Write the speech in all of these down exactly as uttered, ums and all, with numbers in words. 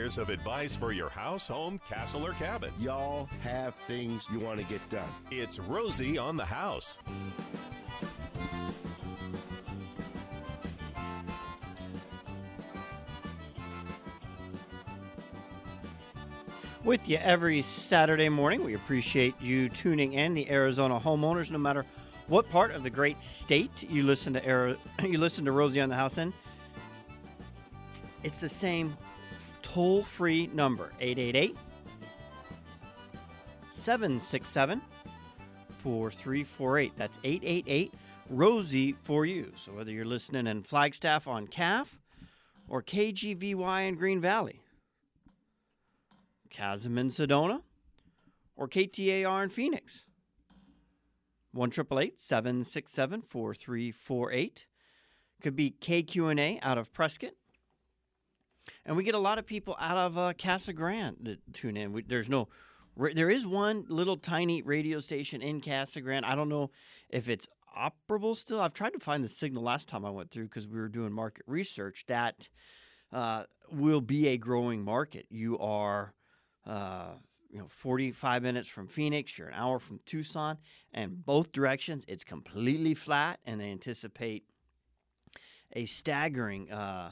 years of advice for your house, home, castle, or cabin. Y'all have things you want to get done. It's Rosie on the House. With you every Saturday morning. We appreciate you tuning in, the Arizona homeowners, no matter what part of the great state you listen to Ari- you listen to Rosie on the House in. It's the same toll-free number, eight eight eight, seven six seven, four three four eight. That's eight eight eight, Rosie for you. So whether you're listening in Flagstaff on C A F or K G V Y in Green Valley, Chasm in Sedona, or K T A R in Phoenix. one eight eight eight, seven six seven, four three four eight. Could be K Q N A out of Prescott. And we get a lot of people out of uh, Casa Grande that tune in. We, there's no, there is one little tiny radio station in Casa Grande. I don't know if it's operable still. I've tried to find the signal last time I went through because we were doing market research. That uh, will be a growing market. You are... Uh, you know, forty-five minutes from Phoenix, you're an hour from Tucson, and both directions, it's completely flat, and they anticipate a staggering, uh,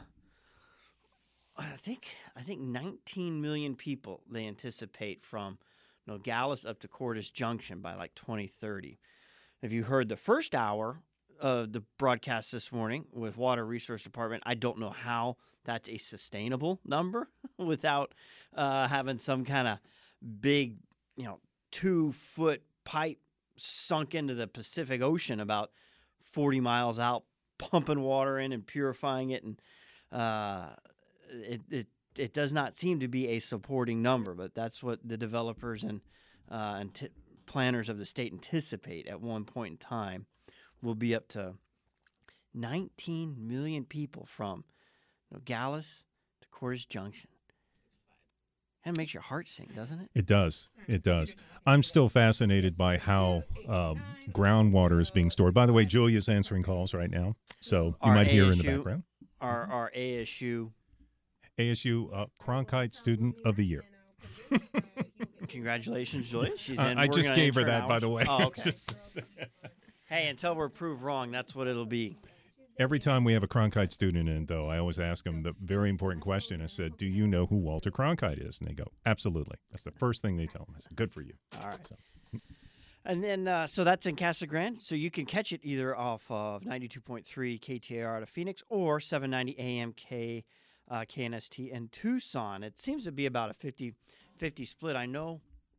I think, I think nineteen million people they anticipate from Nogales up to Cordes Junction by like twenty thirty. If you heard the first hour of the broadcast this morning with Water Resource Department, I don't know how that's a sustainable number without uh, having some kind of big, you know, two-foot pipe sunk into the Pacific Ocean about forty miles out, pumping water in and purifying it. And uh, it, it it does not seem to be a supporting number, but that's what the developers and, uh, and t- planners of the state anticipate at one point in time will be up to nineteen million people from Nogales to Cordes Junction. And it makes your heart sink, doesn't it? It does. It does. I'm still fascinated by how um, groundwater is being stored. By the way, Julia's answering calls right now, so you Our might hear A S in the U background. Our, our A S U. A S U uh, Cronkite Student of the Year. Congratulations, Julia. She's Uh, in. I We're just gonna gave her enter that, by hours. the way. Oh, okay. Hey, until we're proved wrong, that's what it'll be. Every time we have a Cronkite student in, though, I always ask them the very important question. I said, do you know who Walter Cronkite is? And they go, absolutely. That's the first thing they tell me. I said, good for you. All right. So, And then, uh, so that's in Casa Grande. So you can catch it either off of ninety-two point three K T A R out of Phoenix or seven ninety A M K, uh, K N S T in Tucson. It seems to be about a fifty fifty split. I know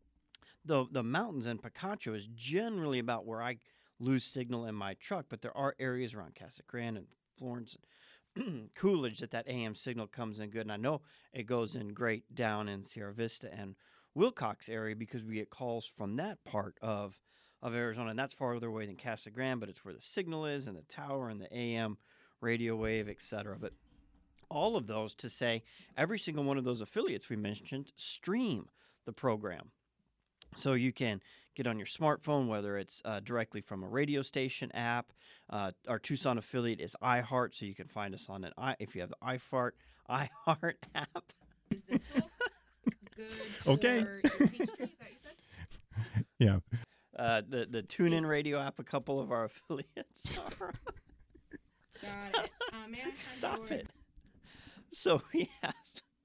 the the mountains in Picacho is generally about where I lose signal in my truck, but there are areas around Casa Grande and Florence and Coolidge that that A M signal comes in good. And I know it goes in great down in Sierra Vista and Wilcox area because we get calls from that part of, of Arizona, and that's farther away than Casa Grande, but it's where the signal is and the tower and the A M radio wave, et cetera. But all of those to say every single one of those affiliates we mentioned stream the program. So you can get on your smartphone, whether it's uh, directly from a radio station app. Uh, our Tucson affiliate is iHeart, so you can find us on an i if you have the iFart iHeart app. Is this good Okay. for your Peachtree? Is that what you said? yeah. Uh, the the TuneIn radio app, a couple of our affiliates are. Got it. Uh, may I have Stop yours? it. So we have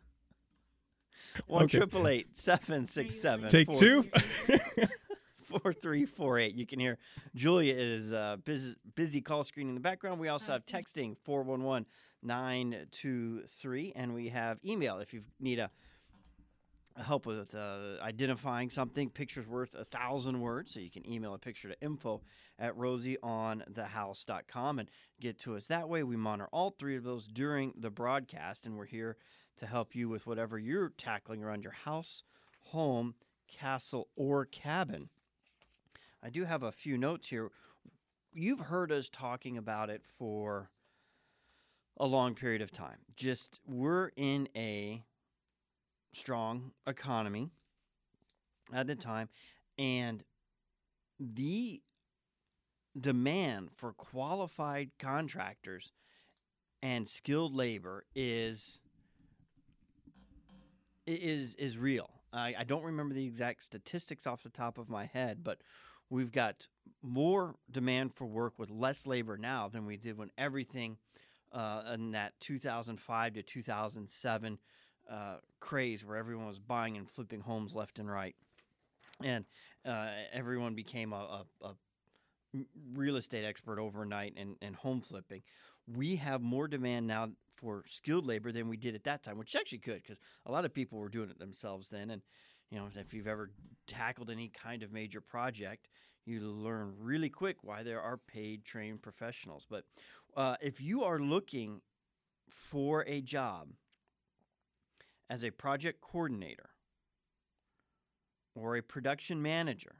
one triple eight seven six seven. Take two. Four three four eight. You can hear Julia is uh, busy, busy call screening in the background. We also have texting four one one nine two three, and we have email if you need a, a help with uh, identifying something. Picture's worth a thousand words, so you can email a picture to info at rosie on the house dot com and get to us that way. We monitor all three of those during the broadcast, and we're here to help you with whatever you're tackling around your house, home, castle, or cabin. I do have a few notes here. You've heard us talking about it for a long period of time. Just we're in a strong economy at the time, and the demand for qualified contractors and skilled labor is is is real. I, I don't remember the exact statistics off the top of my head, but we've got more demand for work with less labor now than we did when everything uh, in that two thousand five to two thousand seven uh, craze where everyone was buying and flipping homes left and right. And uh, everyone became a, a, a real estate expert overnight and, and home flipping. We have more demand now for skilled labor than we did at that time, which is actually good because a lot of people were doing it themselves then. And, you know, if you've ever tackled any kind of major project, you learn really quick why there are paid, trained professionals. But uh, if you are looking for a job as a project coordinator or a production manager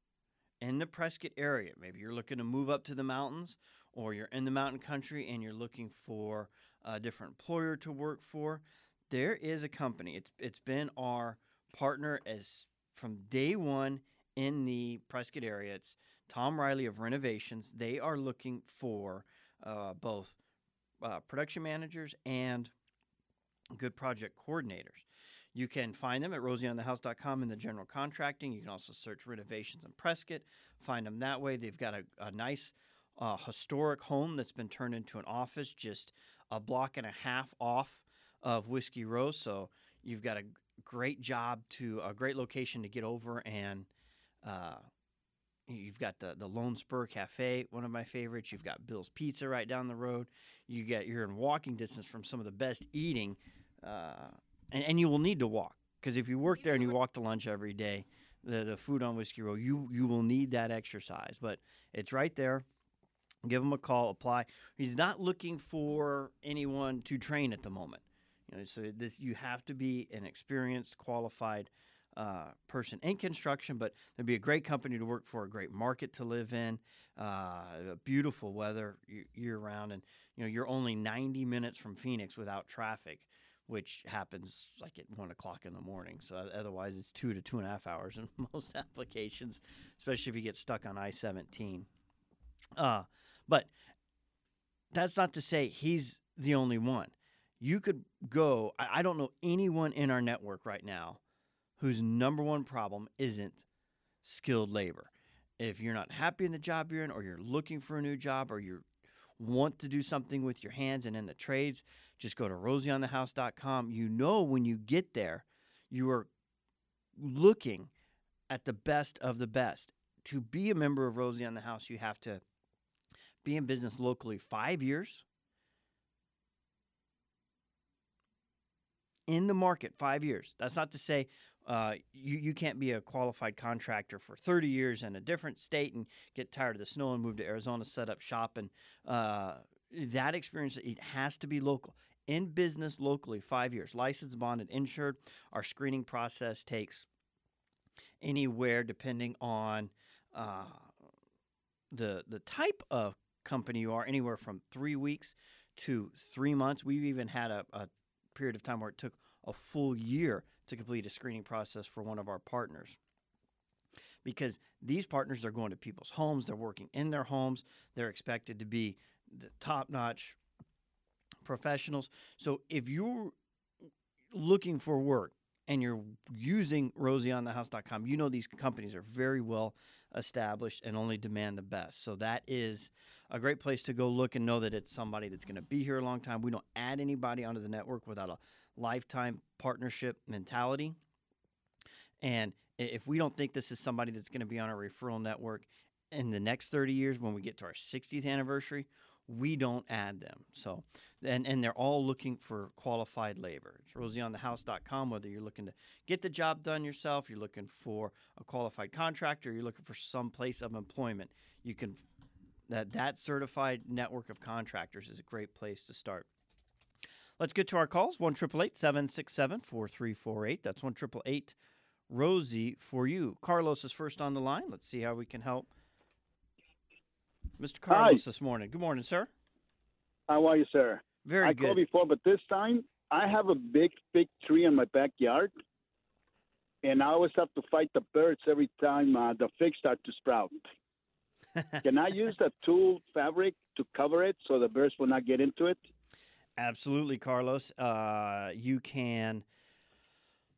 in the Prescott area, maybe you're looking to move up to the mountains or you're in the mountain country and you're looking for a different employer to work for, there is a company. It's it's been our partner as from day one in the Prescott area. It's Tom Riley of Renovations. They are looking for uh, both uh, production managers and good project coordinators. You can find them at rosie on the house dot com in the general contracting. You can also search Renovations in Prescott, find them that way. They've got a, a nice uh, historic home that's been turned into an office just a block and a half off of Whiskey Row. So you've got a great job to a great location to get over, and uh, you've got the the Lone Spur Cafe, one of my favorites. You've got Bill's Pizza right down the road. You get you're in walking distance from some of the best eating. Uh, And, and you will need to walk because if you work there and you walk to lunch every day, the, the food on Whiskey Row, you you will need that exercise. But it's right there. Give him a call, apply. He's not looking for anyone to train at the moment. You know, so this you have to be an experienced, qualified uh, person in construction. But there'd be a great company to work for, a great market to live in, uh, beautiful weather year round, and you know you're only ninety minutes from Phoenix without traffic, which happens like at one o'clock in the morning. So otherwise it's two to two and a half hours in most applications, especially if you get stuck on I seventeen. Uh, but that's not to say he's the only one. You could go, I, I don't know anyone in our network right now whose number one problem isn't skilled labor. If you're not happy in the job you're in, or you're looking for a new job, or you want to do something with your hands and in the trades, just go to rosie on the house dot com. You know when you get there, you are looking at the best of the best. To be a member of Rosie on the House, you have to be in business locally five years, in the market five years. That's not to say uh, you, you can't be a qualified contractor for thirty years in a different state and get tired of the snow and move to Arizona, set up shop. And uh, that experience, it has to be local. In business locally, five years. Licensed, bonded, insured. Our screening process takes anywhere, depending on uh, the the type of company you are, anywhere from three weeks to three months. We've even had a, a period of time where it took a full year to complete a screening process for one of our partners. Because these partners are going to people's homes, they're working in their homes, they're expected to be the top-notch professionals. So if you're looking for work and you're using rosie on the house dot com, you know these companies are very well established and only demand the best. So that is a great place to go look and know that it's somebody that's going to be here a long time. We don't add anybody onto the network without a lifetime partnership mentality. And if we don't think this is somebody that's going to be on our referral network in the next thirty years, when we get to our sixtieth anniversary, we don't add them. So, and, and they're all looking for qualified labor. It's rosie on the house dot com, whether you're looking to get the job done yourself, you're looking for a qualified contractor, you're looking for some place of employment. You can, that, that certified network of contractors is a great place to start. Let's get to our calls. one eight eight eight, seven six seven, four three four eight. That's one eight eight eight, Rosie for you. Carlos is first on the line. Let's see how we can help Mister Carlos Hi. this morning. Good morning, sir. How are you, sir? Very I good. called before, but this time I have a big, big tree in my backyard, and I always have to fight the birds every time uh, the figs start to sprout. Can I use the tulle fabric to cover it so the birds will not get into it? Absolutely, Carlos. Uh, you can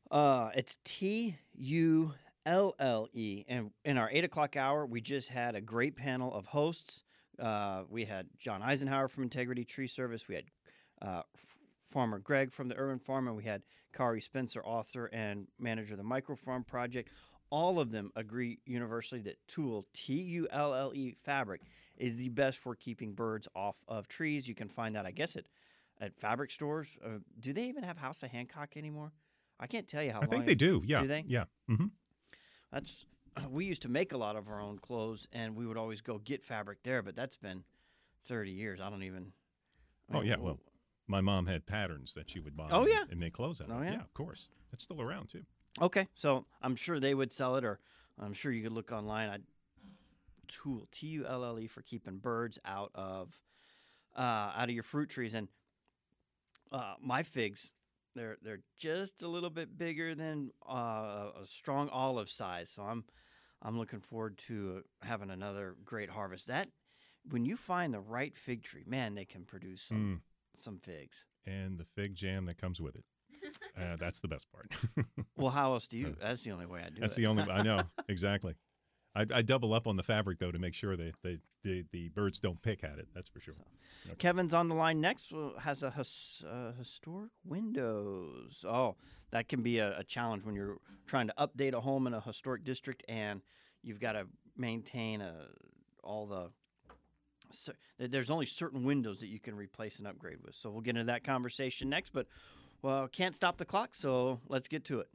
Uh, it's T U L L E. And in our eight o'clock hour, we just had a great panel of hosts. Uh, we had John Eisenhower from Integrity Tree Service. We had uh, Farmer Greg from the Urban Farm, and we had Kari Spencer, author and manager of the Microfarm Project. All of them agree universally that Tulle, T U L L E fabric, is the best for keeping birds off of trees. You can find that, I guess, at, at fabric stores. Uh, do they even have House of Hancock anymore? I can't tell you how I long. think they do. Yeah. Do they? Yeah. Mm-hmm. That's we used to make a lot of our own clothes, and we would always go get fabric there. But that's been thirty years. I don't even. I Oh mean, yeah. Well, my mom had patterns that she would buy. Oh, and- yeah? and make clothes out of. Oh, yeah? Yeah, of course. It's still around too. Okay, so I'm sure they would sell it, or I'm sure you could look online. I Tulle, T U L L E, for keeping birds out of uh, out of your fruit trees. And uh, my figs, they're they're just a little bit bigger than uh, a strong olive size. So I'm I'm looking forward to having another great harvest. That when you find the right fig tree, man, they can produce some some figs. And the fig jam that comes with it. Uh, that's the best part. Well, how else do you? That's the only way I do That's it. the only. I know exactly. I, I double up on the fabric though to make sure that they, they, the birds don't pick at it. That's for sure. Kevin's on the line next. Well, has a his, uh, historic windows. Oh, that can be a, a challenge when you're trying to update a home in a historic district, and you've got to maintain a, all the. So, there's only certain windows that you can replace and upgrade with. So we'll get into that conversation next. But well, can't stop the clock, so let's get to it.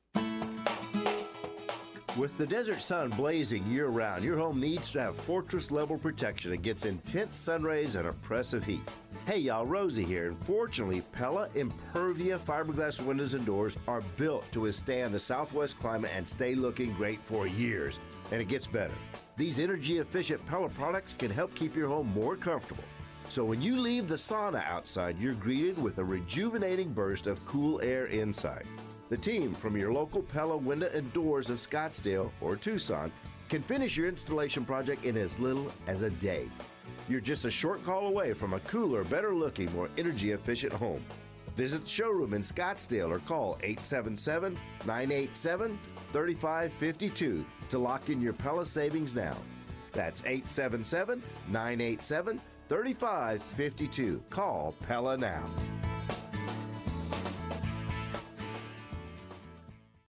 With the desert sun blazing year-round, your home needs to have fortress-level protection against intense sun rays and oppressive heat. Hey y'all, Rosie here, and fortunately, Pella Impervia fiberglass windows and doors are built to withstand the Southwest climate and stay looking great for years. And it gets better. These energy-efficient Pella products can help keep your home more comfortable. So when you leave the sauna outside, you're greeted with a rejuvenating burst of cool air inside. The team from your local Pella Window and Doors of Scottsdale or Tucson can finish your installation project in as little as a day. You're just a short call away from a cooler, better-looking, more energy-efficient home. Visit the showroom in Scottsdale or call eight seven seven, nine eight seven, three five five two to lock in your Pella savings now. That's eight seven seven, nine eight seven, three five five two. Call Pella now.